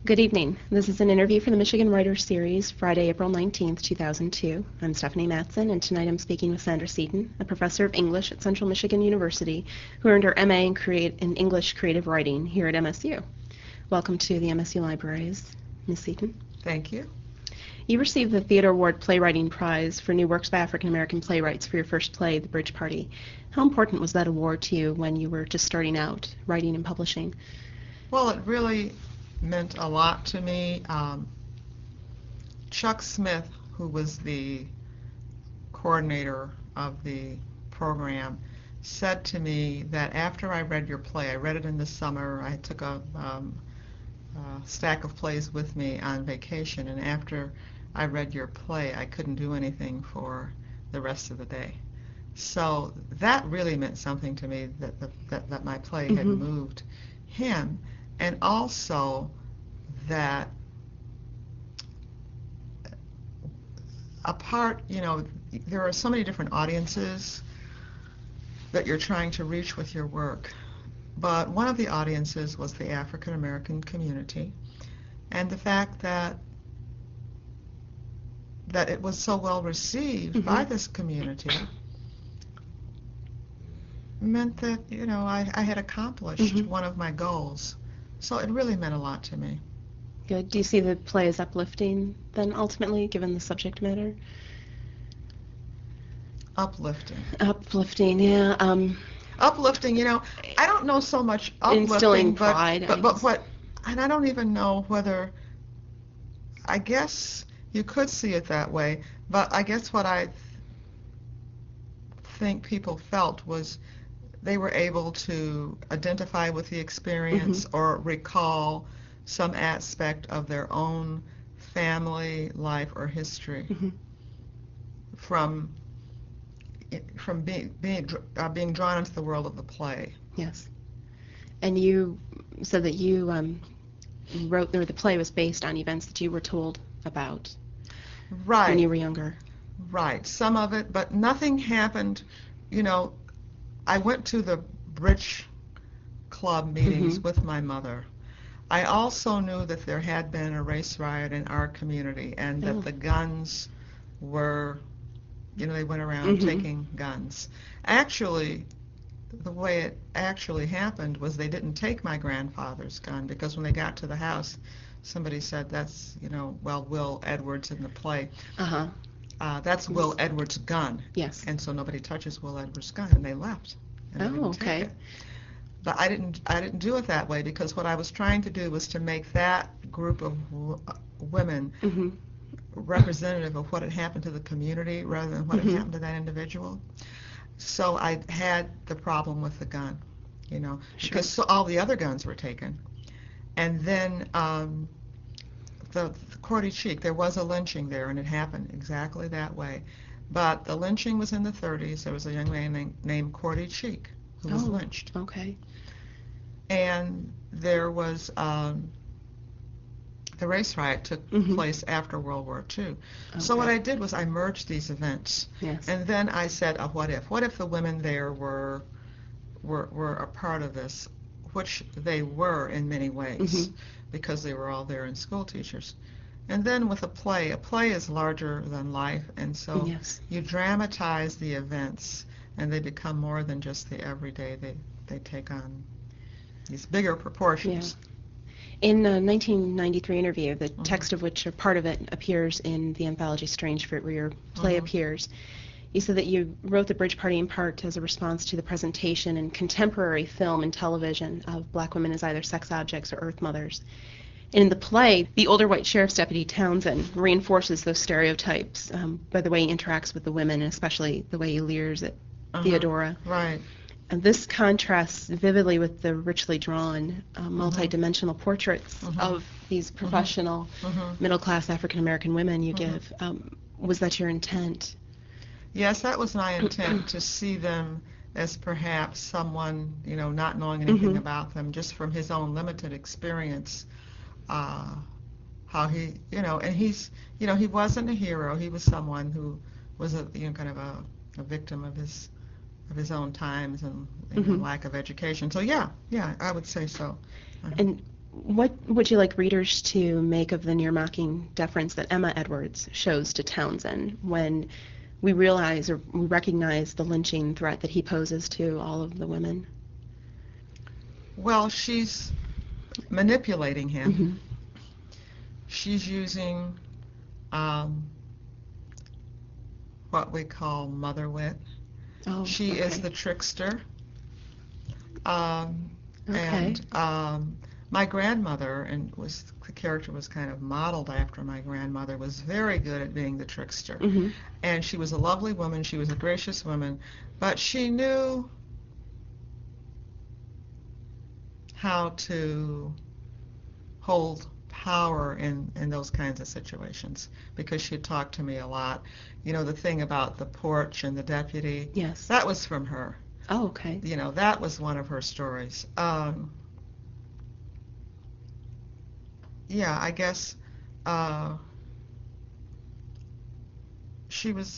Good evening. This is an interview for the Michigan Writers Series, Friday, April 19th, 2002. I'm Stephanie Matson, and tonight I'm speaking with Sandra Seaton, a professor of English at Central Michigan University, who earned her MA in English Creative Writing here at MSU. Welcome to the MSU Libraries, Ms. Seaton. Thank you. You received the Theodore Ward Playwriting Prize for New Works by African American Playwrights for your first play, The Bridge Party. How important was that award to you when you were just starting out writing and publishing? Well, it really meant a lot to me. Chuck Smith, who was the coordinator of the program, said to me that after I read your play, I read it in the summer, I took a stack of plays with me on vacation, and after I read your play, I couldn't do anything for the rest of the day. So that really meant something to me, that my play had moved him, and also that there are so many different audiences that you're trying to reach with your work. But one of the audiences was the African American community, and the fact that it was so well received by this community meant that, I had accomplished one of my goals. So it really meant a lot to me. Good. Do you see the play as uplifting then, ultimately, given the subject matter? Uplifting. Uplifting, yeah. Uplifting, I don't know so much uplifting, instilling pride. but what, and I don't even know whether, I guess you could see it that way, but I guess what I think people felt was they were able to identify with the experience or recall some aspect of their own family life or history from being drawn into the world of the play. Yes. And you said that you wrote, or the play was based on events that you were told about when you were younger. Right. Some of it, but nothing happened. I went to the Bridge Club meetings with my mother. I also knew that there had been a race riot in our community, and that the guns were, they went around taking guns. Actually, the way it actually happened was they didn't take my grandfather's gun, because when they got to the house, somebody said, that's, Will Edwards in the play. That's Will Edwards' gun. Yes. And so nobody touches Will Edwards' gun, and they left. And they didn't take it. But I didn't do it that way, because what I was trying to do was to make that group of women representative of what had happened to the community rather than what had happened to that individual. So I had the problem with the gun, because all the other guns were taken. And then the Cordy Cheek, there was a lynching there, and it happened exactly that way. But the lynching was in the 30s. There was a young man named Cordy Cheek who was lynched. Okay. And there was the race riot took place after World War II. Okay. So what I did was I merged these events. Yes. And then I said, what if? What if the women there were a part of this, which they were in many ways, because they were all there and school teachers. And then with a play is larger than life, and so you dramatize the events, and they become more than just the everyday. They take on these bigger proportions. Yeah. In a 1993 interview, the text of which, or part of it, appears in the anthology Strange Fruit, where your play appears, you said that you wrote The Bridge Party in part as a response to the presentation in contemporary film and television of black women as either sex objects or earth mothers. In the play, the older white sheriff's deputy, Townsend, reinforces those stereotypes by the way he interacts with the women, and especially the way he leers at Theodora. Right. And this contrasts vividly with the richly drawn, multi-dimensional portraits of these professional, middle-class African-American women you give. Was that your intent? Yes, that was my intent, to see them as perhaps someone, not knowing anything about them, just from his own limited experience. How he, and he's, he wasn't a hero. He was someone who was kind of a victim of his own times and lack of education. So yeah, I would say so. And what would you like readers to make of the near-mocking deference that Emma Edwards shows to Townsend when we realize or we recognize the lynching threat that he poses to all of the women? Well, she's manipulating him. Mm-hmm. She's using what we call mother wit. Oh, she okay. is the trickster. Okay. And my grandmother, and the character was kind of modeled after my grandmother, was very good at being the trickster. Mm-hmm. And she was a lovely woman. She was a gracious woman, but she knew how to hold power in those kinds of situations, because she talked to me a lot. You know, the thing about the porch and the deputy, yes, that was from her. Oh, okay. You know, that was one of her stories. Yeah, I guess she was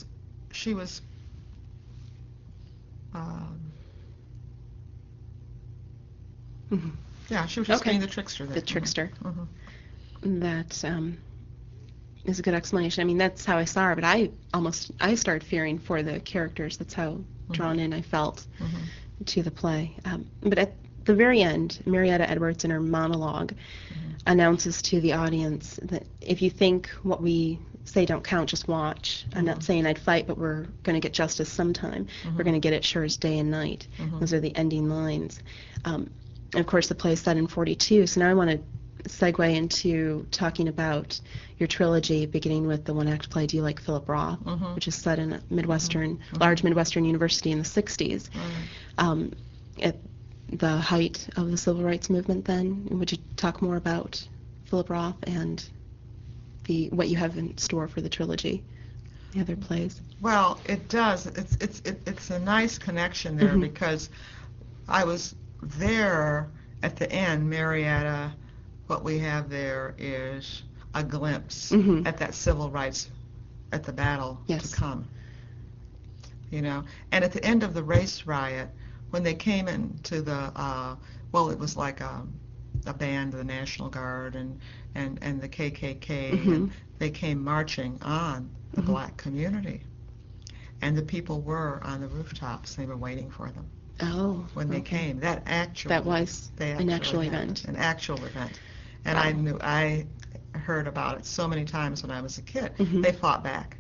Mm-hmm. yeah, she was just Okay. being the trickster there. The trickster. Mm-hmm. That is a good explanation. I mean, that's how I saw her, but I started fearing for the characters. That's how drawn in I felt to the play. But at the very end, Marietta Edwards, in her monologue, announces to the audience that if you think what we say don't count, just watch. I'm not saying I'd fight, but we're going to get justice sometime. We're going to get it sure as day and night. Those are the ending lines. And of course, the play is set in 1942, so now I want to segue into talking about your trilogy, beginning with the one-act play, Do You Like Philip Roth, which is set in a large Midwestern university in the 1960s. At the height of the civil rights movement then. Would you talk more about Philip Roth and what you have in store for the trilogy, the other plays? Well, it does. It's a nice connection there, because I was there at the end. Marietta, what we have there is a glimpse at that civil rights, at the battle to come. You know, and at the end of the race riot, when they came into the, it was like a band, the National Guard and the KKK, and they came marching on the black community. And the people were on the rooftops. They were waiting for them. Oh, when they came. That was an actual event. An actual event. And I heard about it so many times when I was a kid. They fought back.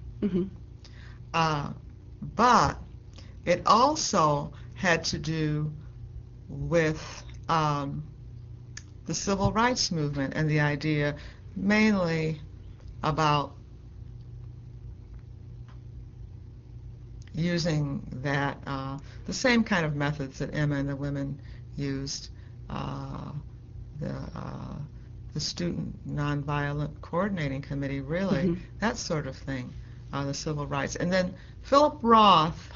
But it also had to do with the civil rights movement and the idea mainly about using that, the same kind of methods that Emma and the women used, the Student Nonviolent Coordinating Committee, really, that sort of thing, the civil rights. And then Philip Roth,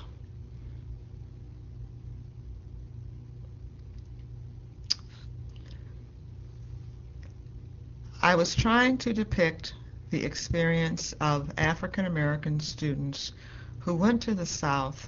I was trying to depict the experience of African American students who went to the South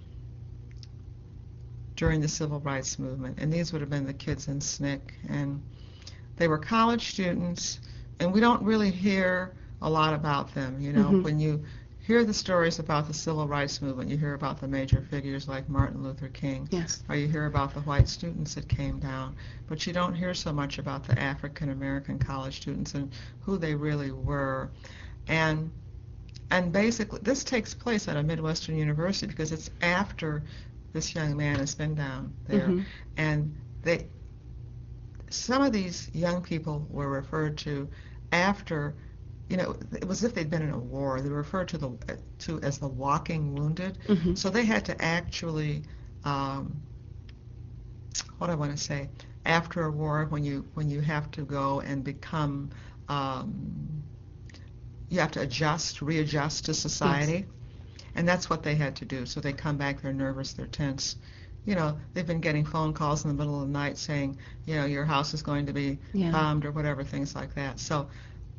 during the Civil Rights Movement, and these would have been the kids in SNCC, and they were college students, and we don't really hear a lot about them. You know, when you hear the stories about the Civil Rights Movement, you hear about the major figures like Martin Luther King, or you hear about the white students that came down, but you don't hear so much about the African American college students and who they really were. And basically, this takes place at a Midwestern university because it's after this young man has been down there. And some of these young people were referred to after, you know, it was as if they'd been in a war. They were referred to as the walking wounded. So they had to actually, what I want to say, after a war, when you have to go and become, you have to readjust to society. And that's what they had to do. So they come back, they're nervous, they're tense. You know, they've been getting phone calls in the middle of the night saying, you know, your house is going to be bombed or whatever, things like that. So,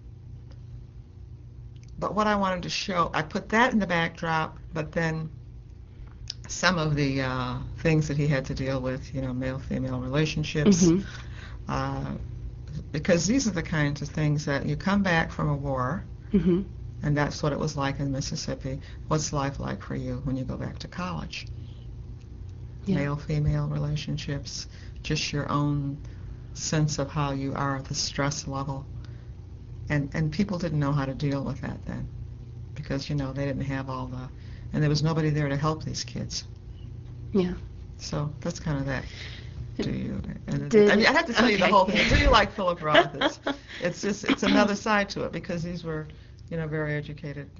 but what I wanted to show, I put that in the backdrop, but then some of the things that he had to deal with, you know, male-female relationships, because these are the kinds of things that you come back from a war, Mm-hmm. and that's what it was like in Mississippi. What's life like for you when you go back to college? Yeah. Male-female relationships, just your own sense of how you are, the stress level. And people didn't know how to deal with that then because, they didn't have all the, and there was nobody there to help these kids. Yeah. So that's kind of that. Do you? I have to tell you the Okay. whole thing. Do you like Philip Roth? It's another side to it because these were, very educated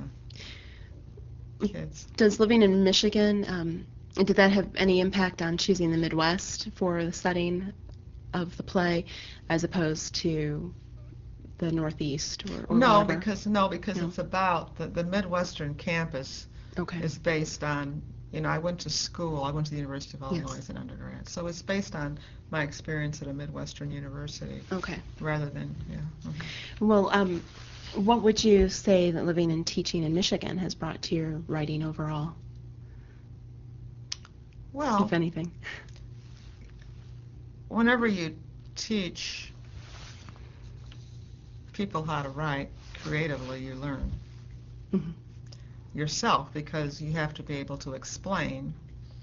kids. Does living in Michigan, did that have any impact on choosing the Midwest for the setting of the play as opposed to the Northeast or No, whatever? because it's about the Midwestern campus is based on, I went to school. I went to the University of Illinois as an undergrad. So it's based on my experience at a Midwestern university. Okay. Rather than, Well, what would you say that living and teaching in Michigan has brought to your writing overall? Well, if anything. Whenever you teach people how to write creatively, you learn yourself because you have to be able to explain.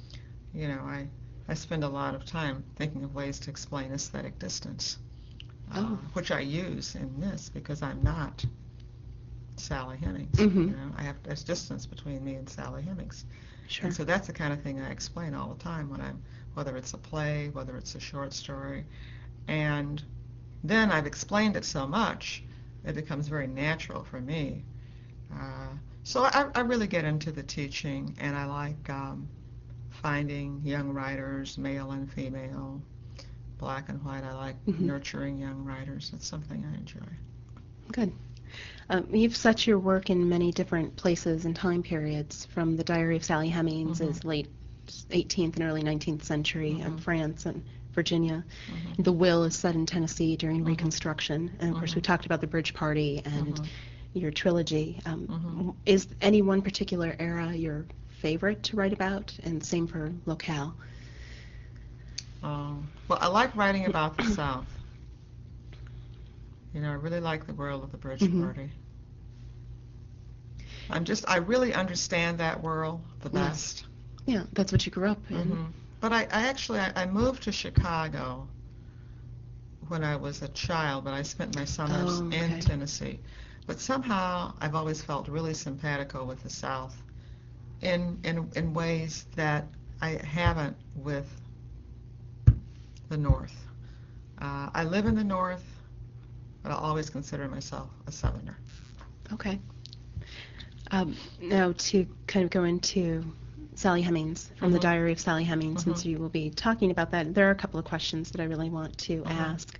I spend a lot of time thinking of ways to explain aesthetic distance, which I use in this because I'm not Sally Hemings. There's distance between me and Sally Hemings. Sure. And so that's the kind of thing I explain all the time whether it's a play, whether it's a short story. And then I've explained it so much, it becomes very natural for me. So I really get into the teaching, and I like finding young writers, male and female, black and white. I like nurturing young writers. It's something I enjoy. Good. You've set your work in many different places and time periods, from the Diary of Sally Hemings as late 18th and early 19th century, France and Virginia. The Will is set in Tennessee during Reconstruction. And, of course, we talked about the Bridge Party and your trilogy. Is any one particular era your favorite to write about? And same for locale. Well, I like writing about the South. I really like the world of the Bridge Party. I really understand that world the best. Yeah, that's what you grew up in. But I moved to Chicago when I was a child, but I spent my summers in Tennessee. But somehow I've always felt really simpatico with the South in ways that I haven't with the North. I live in the North, but I'll always consider myself a Southerner. Okay. Now to kind of go into Sally Hemings, from the Diary of Sally Hemings, since you will be talking about that, there are a couple of questions that I really want to ask.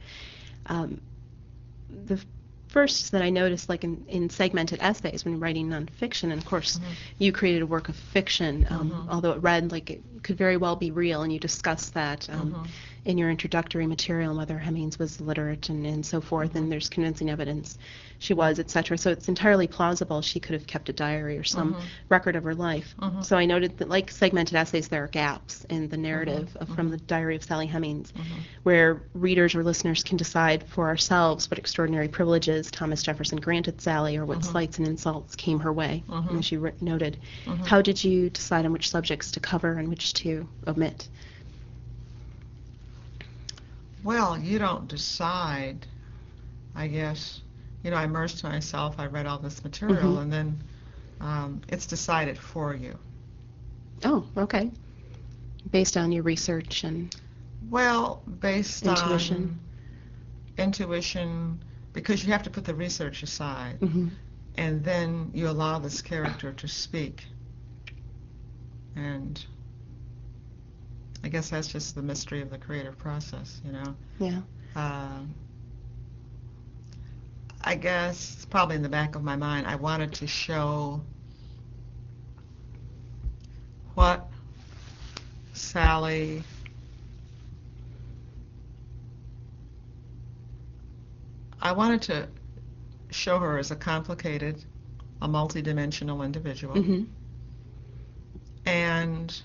The first that I noticed, like in segmented essays when writing nonfiction, and of course you created a work of fiction, although it read like it could very well be real, and you discussed that in your introductory material, whether Hemings was literate and so forth, and there's convincing evidence she was, etc. So it's entirely plausible she could have kept a diary or some record of her life. So I noted that, like segmented essays, there are gaps in the narrative from the Diary of Sally Hemings, where readers or listeners can decide for ourselves what extraordinary privileges Thomas Jefferson granted Sally, or what slights and insults came her way, as you noted. How did you decide on which subjects to cover and which to omit? Well, you don't decide, I guess. I immersed myself, I read all this material, and then it's decided for you. Oh, okay. Based on your research and based intuition. On intuition, because you have to put the research aside, and then you allow this character to speak. And I guess that's just the mystery of the creative process, Yeah. I guess probably in the back of my mind, I wanted to show what Sally I wanted to show her as a complicated, a multidimensional individual. And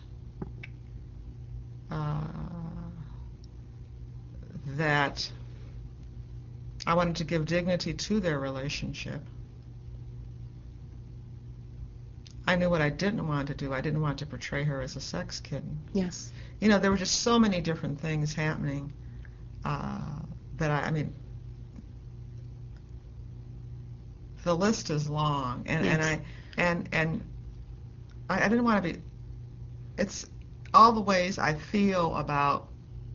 that I wanted to give dignity to their relationship. I knew what I didn't want to do. I didn't want to portray her as a sex kitten. Yes. You know, there were just so many different things happening that I mean, the list is long, and Yes. I didn't want to be. It's all the ways I feel about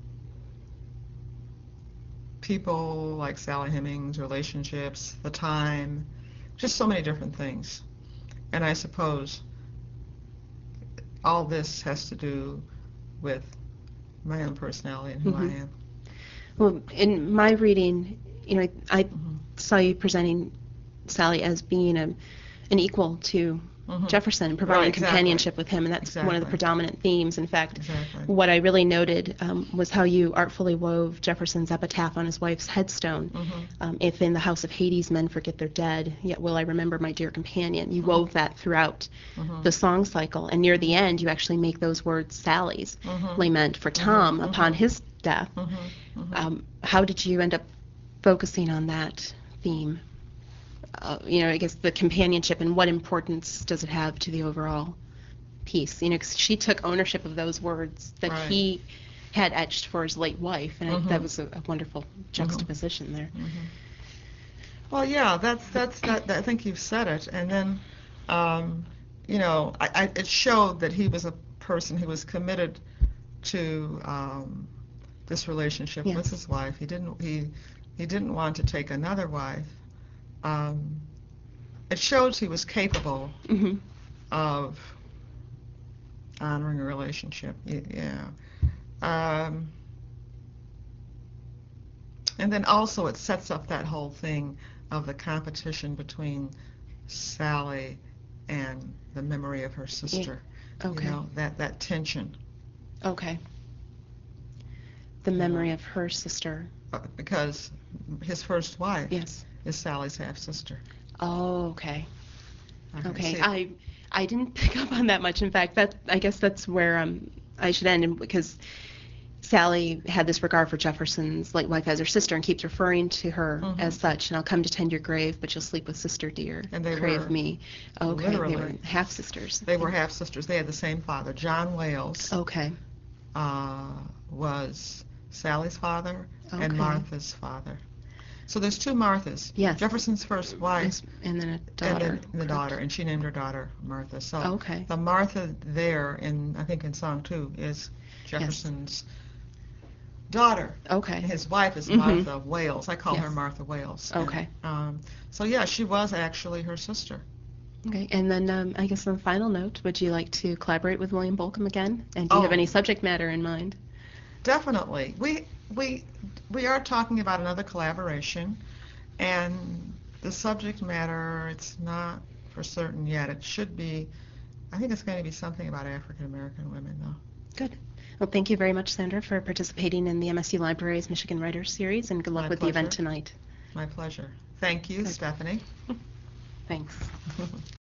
people like Sally Hemings, relationships, the time, just so many different things. And I suppose all this has to do with my own personality and who I am. Well, in my reading, you know, I saw you presenting Sally as being an equal to Jefferson, providing Right, exactly. companionship with him, and that's one of the Exactly. predominant themes. In fact, Exactly. what I really noted was how you artfully wove Jefferson's epitaph on his wife's headstone. If in the house of Hades men forget their dead, yet will I remember my dear companion. You wove that throughout the song cycle, and near the end, you actually make those words Sally's lament for Tom upon his death. How did you end up focusing on that theme? You know, I guess the companionship, and what importance does it have to the overall piece? You know, 'cause she took ownership of those words that Right. he had etched for his late wife, and that was a wonderful juxtaposition there. Well, yeah, that's that. I think you've said it. And then, you know, it showed that he was a person who was committed to this relationship with Yes. his wife. He didn't want to take another wife. It shows he was capable of honoring a relationship. Yeah. And then also it sets up that whole thing of the competition between Sally and the memory of her sister. Okay. You know, that tension. Okay. The memory of her sister. Because his first wife Yes. is Sally's half-sister. Oh, okay. Okay. See, I didn't pick up on that much. In fact, I guess that's where I should end, because Sally had this regard for Jefferson's late wife as her sister and keeps referring to her as such. And I'll come to tend your grave, but you'll sleep with sister dear. And they crave were, me. Okay, literally. they were half sisters. They were half-sisters. They had the same father. John Wales Okay. was Sally's father Okay. and Martha's father. So there's two Marthas. Yes. Jefferson's first wife Yes, and then a daughter. and then the daughter, and she named her daughter Martha. So Okay. the Martha there, I think in song 2, is Jefferson's daughter. Okay. His wife is Martha Wales. I call her Yes. Martha Wales. Okay. So yeah, she was actually her sister. Okay, and then I guess on a final note, would you like to collaborate with William Bolcom again? And do you have any subject matter in mind? Definitely. We are talking about another collaboration, and the subject matter, it's not for certain yet. It should be, I think it's going to be something about African American women, though. Good. Well, thank you very much, Sandra, for participating in the MSU Library's Michigan Writers Series, and good luck My with the event pleasure. tonight. My pleasure. Thank you, Good. Stephanie. Thanks.